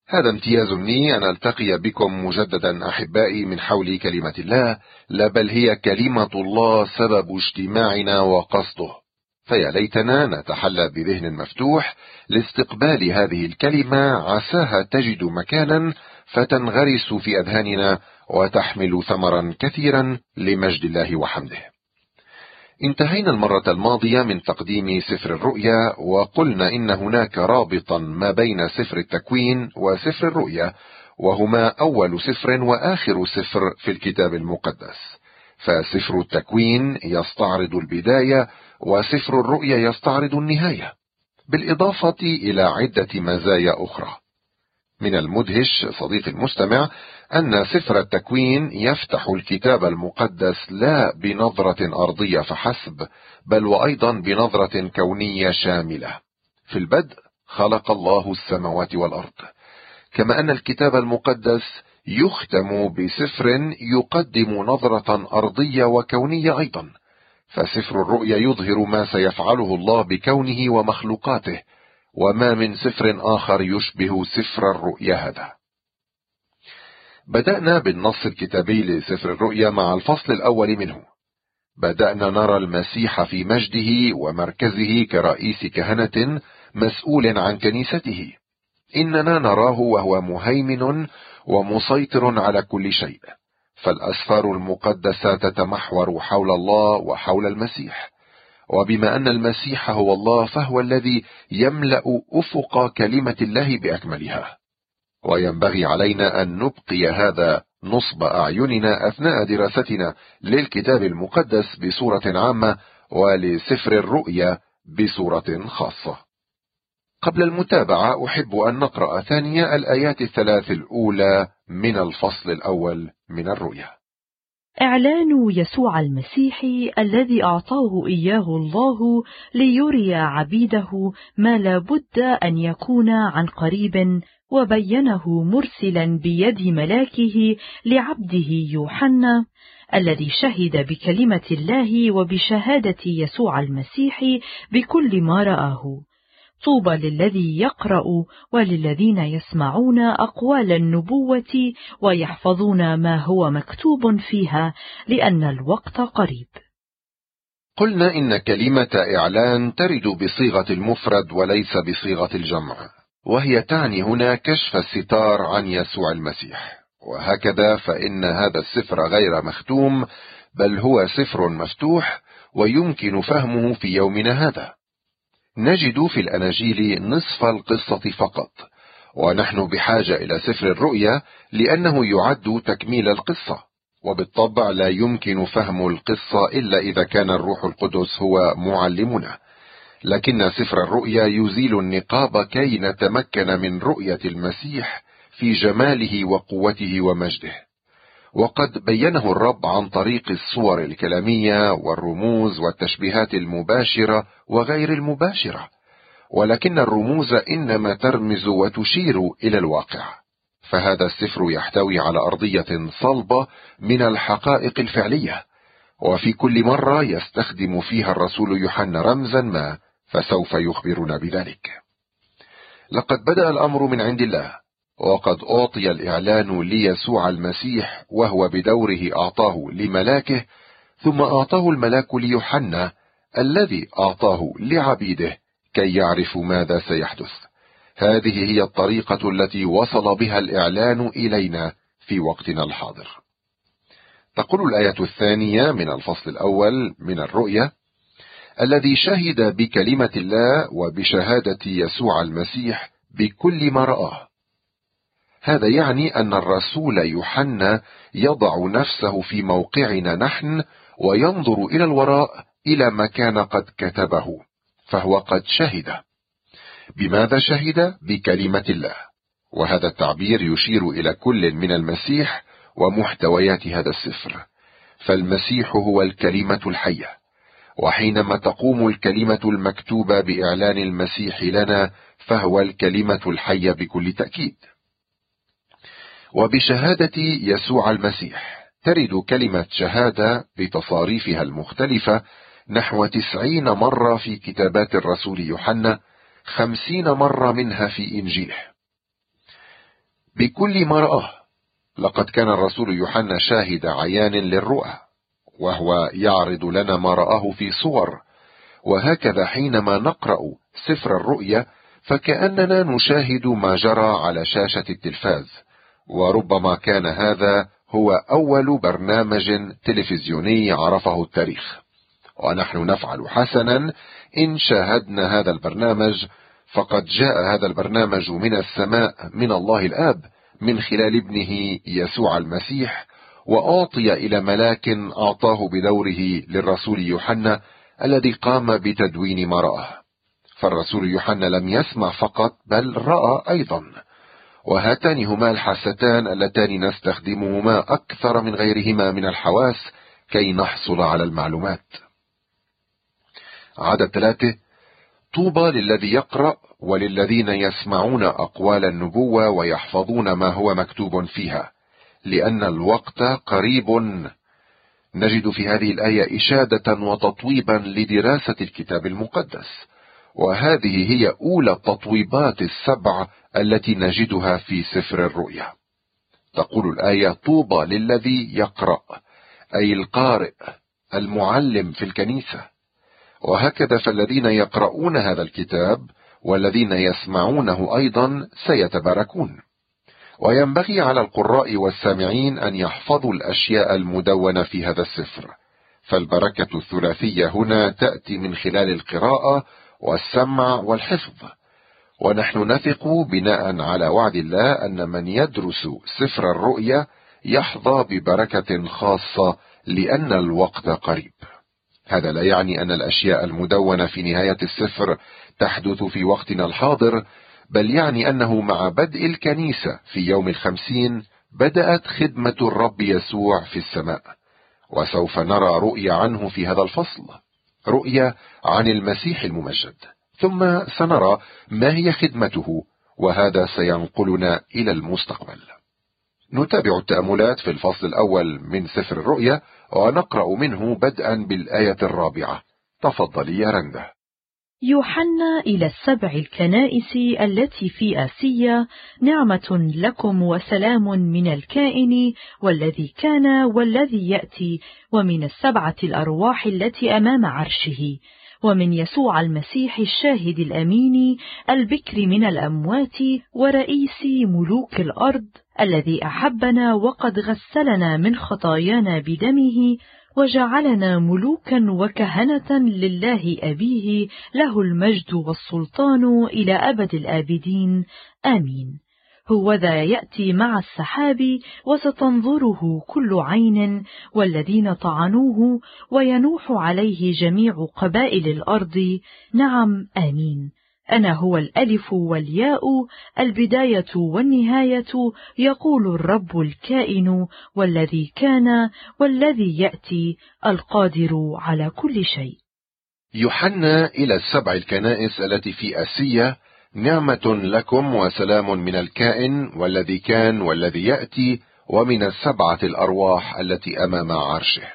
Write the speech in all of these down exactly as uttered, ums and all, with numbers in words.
هذا امتياز لي أن ألتقي بكم مجددا أحبائي من حول كلمة الله، لا بل هي كلمة الله سبب اجتماعنا وقصده، فيا ليتنا نتحلى بذهن مفتوح لاستقبال هذه الكلمة، عساها تجد مكانا فتنغرس في أذهاننا وتحمل ثمرا كثيرا لمجد الله وحمده. انتهينا المرة الماضية من تقديم سفر الرؤيا، وقلنا إن هناك رابطا ما بين سفر التكوين وسفر الرؤيا، وهما أول سفر وآخر سفر في الكتاب المقدس، فسفر التكوين يستعرض البداية وسفر الرؤيا يستعرض النهاية، بالإضافة إلى عدة مزايا أخرى. من المدهش صديقي المستمع أن سفر التكوين يفتح الكتاب المقدس لا بنظرة أرضية فحسب، بل وأيضا بنظرة كونية شاملة. في البدء خلق الله السماوات والأرض، كما أن الكتاب المقدس يختم بسفر يقدم نظرة أرضية وكونية أيضا، فسفر الرؤيا يظهر ما سيفعله الله بكونه ومخلوقاته، وما من سفر آخر يشبه سفر الرؤيا هذا. بدأنا بالنص الكتابي لسفر الرؤيا مع الفصل الأول منه. بدأنا نرى المسيح في مجده ومركزه كرئيس كهنة مسؤول عن كنيسته. إننا نراه وهو مهيمن ومسيطر على كل شيء، فالأسفار المقدسة تتمحور حول الله وحول المسيح، وبما أن المسيح هو الله فهو الذي يملأ أفق كلمة الله بأكملها، وينبغي علينا أن نبقي هذا نصب أعيننا أثناء دراستنا للكتاب المقدس بصورة عامة ولسفر الرؤيا بصورة خاصة. قبل المتابعة أحب أن نقرأ ثانية الآيات الثلاث الأولى من الفصل الأول من الرؤيا. إعلان يسوع المسيح الذي أعطاه إياه الله ليري عبيده ما لا بد أن يكون عن قريب، وبينه مرسلا بيد ملاكه لعبده يوحنا الذي شهد بكلمة الله وبشهادة يسوع المسيح بكل ما رآه. طوبى للذي يقرأ وللذين يسمعون أقوال النبوة ويحفظون ما هو مكتوب فيها، لأن الوقت قريب. قلنا إن كلمة إعلان ترد بصيغة المفرد وليس بصيغة الجمع، وهي تعني هنا كشف الستار عن يسوع المسيح، وهكذا فإن هذا السفر غير مختوم، بل هو سفر مفتوح ويمكن فهمه في يومنا هذا. نجد في الأناجيل نصف القصة فقط، ونحن بحاجة إلى سفر الرؤيا لأنه يعد تكميل القصة، وبالطبع لا يمكن فهم القصة إلا إذا كان الروح القدس هو معلمنا. لكن سفر الرؤيا يزيل النقاب كي نتمكن من رؤية المسيح في جماله وقوته ومجده، وقد بينه الرب عن طريق الصور الكلامية والرموز والتشبيهات المباشرة وغير المباشرة، ولكن الرموز إنما ترمز وتشير إلى الواقع، فهذا السفر يحتوي على أرضية صلبة من الحقائق الفعلية، وفي كل مرة يستخدم فيها الرسول يوحنا رمزا ما، فسوف يخبرنا بذلك. لقد بدأ الأمر من عند الله، وقد أعطي الإعلان ليسوع المسيح، وهو بدوره أعطاه لملاكه، ثم أعطاه الملاك ليوحنا الذي أعطاه لعبيده كي يعرفوا ماذا سيحدث. هذه هي الطريقة التي وصل بها الإعلان إلينا في وقتنا الحاضر. تقول الآية الثانية من الفصل الأول من الرؤيا: الذي شهد بكلمة الله وبشهادة يسوع المسيح بكل ما رآه. هذا يعني أن الرسول يوحنا يضع نفسه في موقعنا نحن وينظر إلى الوراء إلى ما كان قد كتبه، فهو قد شهد. بماذا شهد؟ بكلمة الله، وهذا التعبير يشير إلى كل من المسيح ومحتويات هذا السفر، فالمسيح هو الكلمة الحية، وحينما تقوم الكلمة المكتوبة بإعلان المسيح لنا فهو الكلمة الحية بكل تأكيد. وبشهادة يسوع المسيح ترد كلمة شهادة بتصاريفها المختلفة نحو تسعين مرة في كتابات الرسول يوحنا، خمسين مرة منها في إنجيله. بكل ما رآه. لقد كان الرسول يوحنا شاهد عيان للرؤى، وهو يعرض لنا ما رآه في صور، وهكذا حينما نقرأ سفر الرؤيا فكأننا نشاهد ما جرى على شاشة التلفاز، وربما كان هذا هو أول برنامج تلفزيوني عرفه التاريخ، ونحن نفعل حسنا إن شاهدنا هذا البرنامج، فقد جاء هذا البرنامج من السماء من الله الآب من خلال ابنه يسوع المسيح، وأعطي إلى ملاك أعطاه بدوره للرسول يوحنا الذي قام بتدوين ما رآه. فالرسول يوحنا لم يسمع فقط بل رأى أيضا، وهاتان هما الحاستان اللتان نستخدمهما أكثر من غيرهما من الحواس كي نحصل على المعلومات. عدد ثلاثة: طوبى للذي يقرأ وللذين يسمعون أقوال النبوة ويحفظون ما هو مكتوب فيها، لأن الوقت قريب. نجد في هذه الآية إشادة وتطويبا لدراسة الكتاب المقدس، وهذه هي أولى التطويبات السبع التي نجدها في سفر الرؤيا. تقول الآية: طوبى للذي يقرأ، أي القارئ المعلم في الكنيسة. وهكذا فالذين يقرؤون هذا الكتاب والذين يسمعونه أيضا سيتباركون. وينبغي على القراء والسامعين أن يحفظوا الأشياء المدونة في هذا السفر، فالبركة الثلاثية هنا تأتي من خلال القراءة والسمع والحفظ. ونحن نثق بناء على وعد الله أن من يدرس سفر الرؤيا يحظى ببركة خاصة لأن الوقت قريب. هذا لا يعني أن الأشياء المدونة في نهاية السفر تحدث في وقتنا الحاضر، بل يعني أنه مع بدء الكنيسة في يوم الخمسين بدأت خدمة الرب يسوع في السماء، وسوف نرى رؤية عنه في هذا الفصل، رؤية عن المسيح الممجد، ثم سنرى ما هي خدمته، وهذا سينقلنا إلى المستقبل. نتابع التأملات في الفصل الأول من سفر الرؤيا، ونقرأ منه بدءا بالآية الرابعة. تفضلي يا رندا. يوحنا إلى السبع الكنائس التي في آسيا، نعمة لكم وسلام من الكائن والذي كان والذي يأتي، ومن السبعة الأرواح التي أمام عرشه، ومن يسوع المسيح الشاهد الأمين البكر من الأموات ورئيس ملوك الأرض، الذي أحبنا وقد غسلنا من خطايانا بدمه وجعلنا ملوكا وكهنة لله أبيه، له المجد والسلطان إلى أبد الآبدين، آمين. هوذا يأتي مع السحاب وستنظره كل عين، والذين طعنوه، وينوح عليه جميع قبائل الأرض، نعم آمين. أنا هو الألف والياء، البداية والنهاية، يقول الرب الكائن والذي كان والذي يأتي، القادر على كل شيء. يوحنا إلى السبع الكنائس التي في آسيا، نعمة لكم وسلام من الكائن والذي كان والذي يأتي، ومن السبعة الأرواح التي أمام عرشه.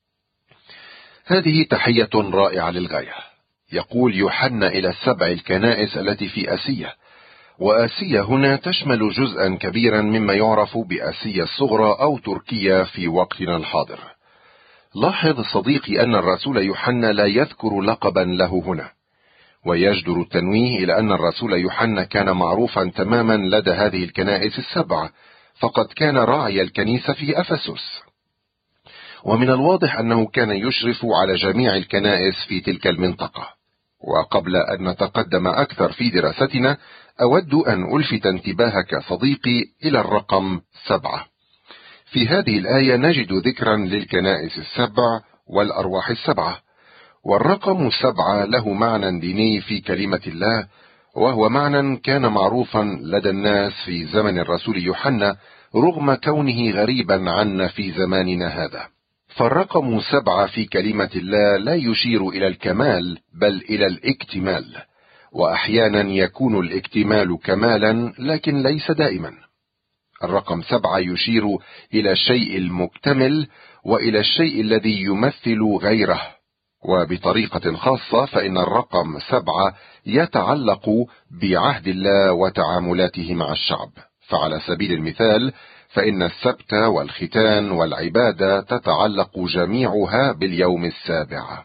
هذه تحية رائعة للغاية. يقول يوحنا إلى السبع الكنائس التي في آسيا، وآسيا هنا تشمل جزءا كبيرا مما يعرف بآسيا الصغرى أو تركيا في وقتنا الحاضر. لاحظ صديقي أن الرسول يوحنا لا يذكر لقبا له هنا، ويجدر التنويه إلى أن الرسول يوحنا كان معروفا تماما لدى هذه الكنائس السبع، فقد كان راعي الكنيسة في أفسس، ومن الواضح أنه كان يشرف على جميع الكنائس في تلك المنطقة. وقبل أن نتقدم أكثر في دراستنا، أود أن ألفت انتباهك صديقي إلى الرقم سبعة. في هذه الآية نجد ذكرا للكنائس السبع والأرواح السبعة، والرقم سبعة له معنى ديني في كلمة الله، وهو معنى كان معروفا لدى الناس في زمن الرسول يوحنا رغم كونه غريبا عنا في زماننا هذا. فالرقم سبعة في كلمة الله لا يشير إلى الكمال بل إلى الاكتمال، وأحيانا يكون الاكتمال كمالا لكن ليس دائما. الرقم سبعة يشير إلى الشيء المكتمل وإلى الشيء الذي يمثل غيره، وبطريقة خاصة فإن الرقم سبعة يتعلق بعهد الله وتعاملاته مع الشعب، فعلى سبيل المثال فإن السبت والختان والعبادة تتعلق جميعها باليوم السابع.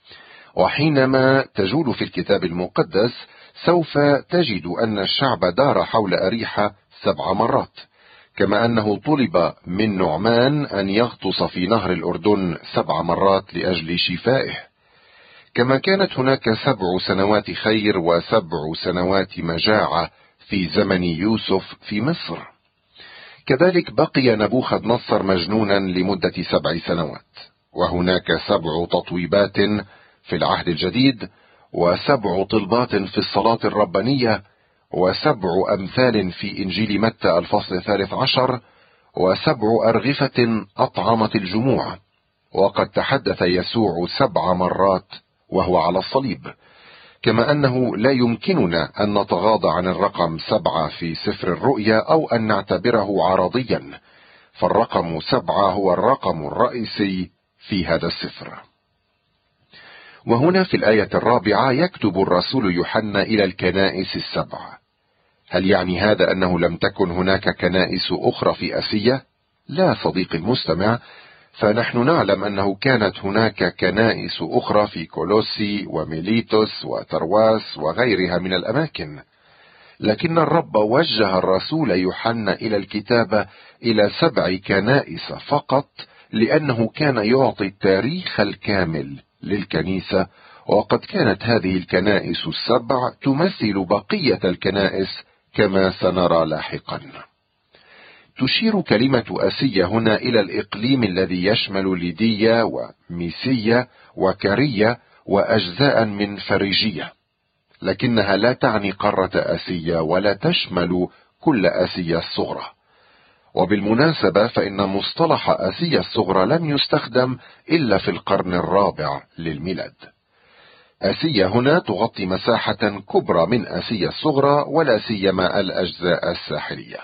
وحينما تجول في الكتاب المقدس سوف تجد أن الشعب دار حول أريحة سبع مرات، كما أنه طلب من نعمان أن يغطس في نهر الأردن سبع مرات لأجل شفائه، كما كانت هناك سبع سنوات خير وسبع سنوات مجاعة في زمن يوسف في مصر. كذلك بقي نبوخذ نصر مجنونا لمدة سبع سنوات، وهناك سبع تطويبات في العهد الجديد، وسبع طلبات في الصلاة الربانية، وسبع أمثال في إنجيل متى الفصل الثالث عشر، وسبع أرغفة أطعمت الجموع. وقد تحدث يسوع سبع مرات وهو على الصليب، كما أنه لا يمكننا أن نتغاضى عن الرقم سبعة في سفر الرؤيا أو أن نعتبره عرضيا، فالرقم سبعة هو الرقم الرئيسي في هذا السفر. وهنا في الآية الرابعة يكتب الرسول يوحنا إلى الكنائس السبع. هل يعني هذا أنه لم تكن هناك كنائس أخرى في آسيا؟ لا صديقي المستمع، فنحن نعلم أنه كانت هناك كنائس أخرى في كولوسي وميليتوس وترواس وغيرها من الأماكن، لكن الرب وجه الرسول يوحنا إلى الكتابة إلى سبع كنائس فقط، لأنه كان يعطي التاريخ الكامل للكنيسة، وقد كانت هذه الكنائس السبع تمثل بقية الكنائس كما سنرى لاحقا. تشير كلمة آسيا هنا إلى الإقليم الذي يشمل ليديا وميسيا وكارية وأجزاء من فريجية، لكنها لا تعني قارة آسيا ولا تشمل كل آسيا الصغرى. وبالمناسبة فإن مصطلح آسيا الصغرى لم يستخدم إلا في القرن الرابع للميلاد. آسيا هنا تغطي مساحة كبرى من آسيا الصغرى، ولا سيما الأجزاء الساحلية.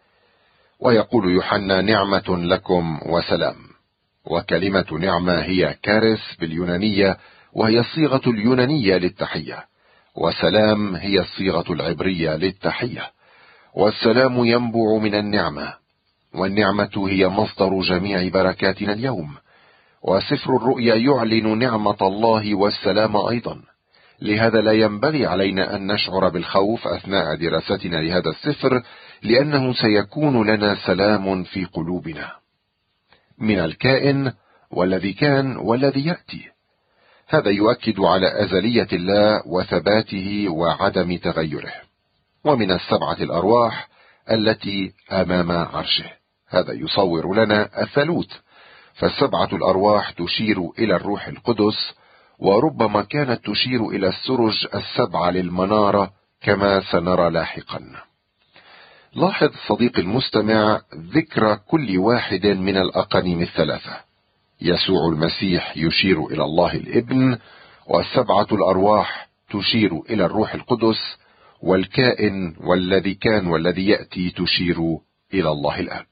ويقول يوحنا: نعمة لكم وسلام. وكلمة نعمة هي كارس باليونانية، وهي الصيغة اليونانية للتحية، وسلام هي الصيغة العبرية للتحية، والسلام ينبع من النعمة، والنعمة هي مصدر جميع بركاتنا اليوم. وسفر الرؤيا يعلن نعمة الله والسلام أيضا، لهذا لا ينبغي علينا أن نشعر بالخوف أثناء دراستنا لهذا السفر، لأنه سيكون لنا سلام في قلوبنا من الكائن والذي كان والذي يأتي. هذا يؤكد على أزلية الله وثباته وعدم تغيره. ومن السبعة الأرواح التي أمام عرشه، هذا يصور لنا الثالوث، فالسبعة الأرواح تشير إلى الروح القدس، وربما كانت تشير إلى السرج السبعة للمنارة كما سنرى لاحقا. لاحظ صديقي المستمع ذكر كل واحد من الأقانيم الثلاثة. يسوع المسيح يشير إلى الله الابن، والسبعة الأرواح تشير إلى الروح القدس، والكائن والذي كان والذي يأتي تشير إلى الله الآب.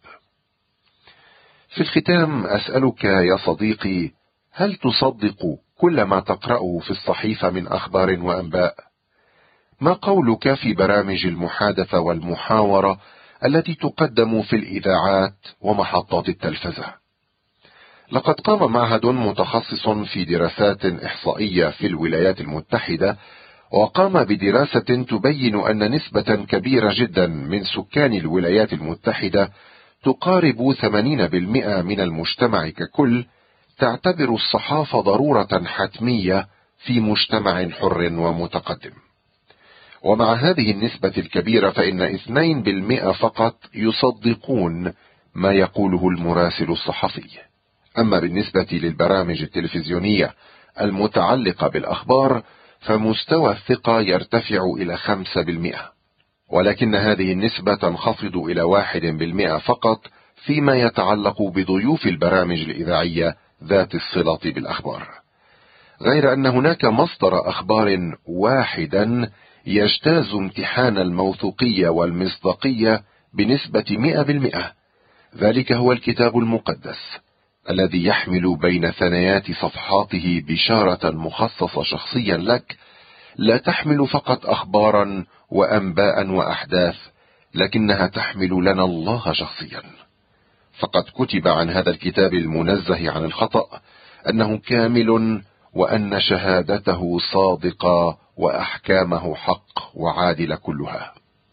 في الختام أسألك يا صديقي، هل تصدق كل ما تقرأه في الصحيفة من أخبار وأنباء؟ ما قولك في برامج المحادثة والمحاورة التي تقدم في الإذاعات ومحطات التلفزة؟ لقد قام معهد متخصص في دراسات إحصائية في الولايات المتحدة وقام بدراسة تبين أن نسبة كبيرة جدا من سكان الولايات المتحدة تقارب ثمانين بالمئة من المجتمع ككل تعتبر الصحافة ضرورة حتمية في مجتمع حر ومتقدم. ومع هذه النسبة الكبيرة فإن اثنين بالمئة فقط يصدقون ما يقوله المراسل الصحفي. أما بالنسبة للبرامج التلفزيونية المتعلقة بالأخبار فمستوى الثقة يرتفع إلى خمسة بالمئة، ولكن هذه النسبة تنخفض إلى واحد بالمئة فقط فيما يتعلق بضيوف البرامج الإذاعية ذات الصلة بالأخبار، غير أن هناك مصدر أخبار واحدا يجتاز امتحان الموثوقية والمصداقية بنسبة مئة بالمئة. ذلك هو الكتاب المقدس الذي يحمل بين ثنايات صفحاته بشارة مخصصة شخصيا لك، لا تحمل فقط أخبارا وأنباء وأحداث، لكنها تحمل لنا الله شخصيا. فقد كتب عن هذا الكتاب المنزه عن الخطأ أنه كامل، وأن شهادته صادقة، وأحكامه حق وعادلة كلها.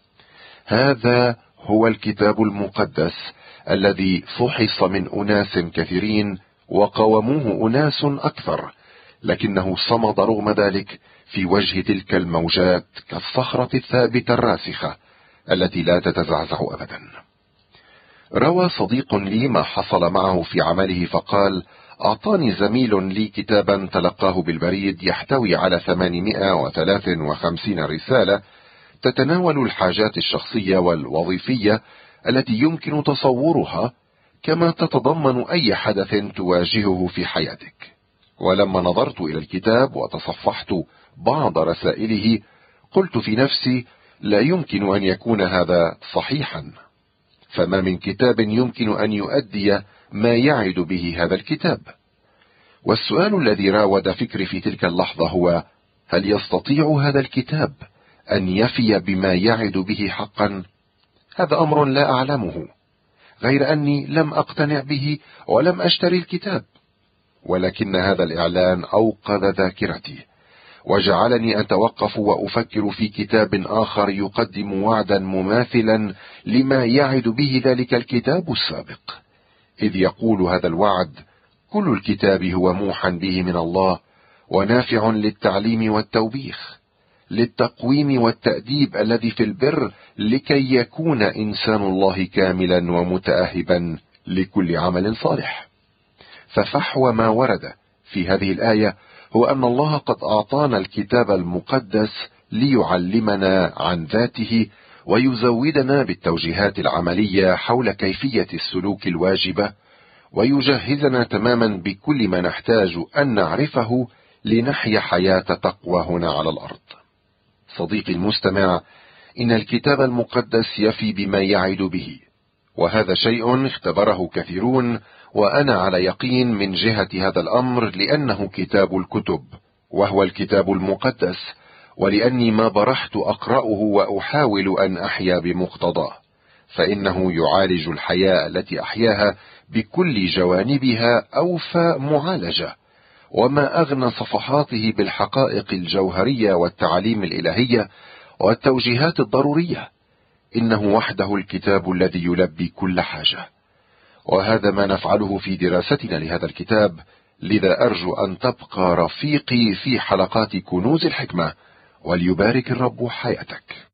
هذا هو الكتاب المقدس الذي فحص من أناس كثيرين وقاوموه أناس أكثر، لكنه صمد رغم ذلك في وجه تلك الموجات كالصخرة الثابتة الراسخة التي لا تتزعزع أبدا. روى صديق لي ما حصل معه في عمله فقال: أعطاني زميل لي كتابا تلقاه بالبريد يحتوي على ثمانمائة وثلاثة وخمسين رسالة تتناول الحاجات الشخصية والوظيفية التي يمكن تصورها، كما تتضمن أي حدث تواجهه في حياتك. ولما نظرت إلى الكتاب وتصفحت بعض رسائله قلت في نفسي: لا يمكن أن يكون هذا صحيحا، فما من كتاب يمكن أن يؤدي ما يعد به هذا الكتاب. والسؤال الذي راود فكري في تلك اللحظة هو: هل يستطيع هذا الكتاب أن يفي بما يعد به حقا؟ هذا أمر لا أعلمه، غير أني لم أقتنع به ولم أشتري الكتاب. ولكن هذا الإعلان أوقظ ذاكرتي وجعلني أتوقف وأفكر في كتاب آخر يقدم وعدا مماثلا لما يعد به ذلك الكتاب السابق، إذ يقول هذا الوعد: كل الكتاب هو موحى به من الله، ونافع للتعليم والتوبيخ، للتقويم والتأديب الذي في البر، لكي يكون إنسان الله كاملا ومتأهبا لكل عمل صالح. ففحوى ما ورد في هذه الآية هو أن الله قد أعطانا الكتاب المقدس ليعلمنا عن ذاته، ويزودنا بالتوجيهات العملية حول كيفية السلوك الواجبة، ويجهزنا تماما بكل ما نحتاج أن نعرفه لنحيا حياة تقوى هنا على الأرض. صديقي المستمع، إن الكتاب المقدس يفي بما يعد به، وهذا شيء اختبره كثيرون، وأنا على يقين من جهة هذا الأمر، لأنه كتاب الكتب وهو الكتاب المقدس، ولأني ما برحت أقرأه وأحاول أن أحيا بمقتضاه، فإنه يعالج الحياة التي أحياها بكل جوانبها أوفى معالجة، وما أغنى صفحاته بالحقائق الجوهرية والتعاليم الإلهية والتوجيهات الضرورية. إنه وحده الكتاب الذي يلبي كل حاجة، وهذا ما نفعله في دراستنا لهذا الكتاب. لذا أرجو أن تبقى رفيقي في حلقات كنوز الحكمة، وليبارك الرب حياتك.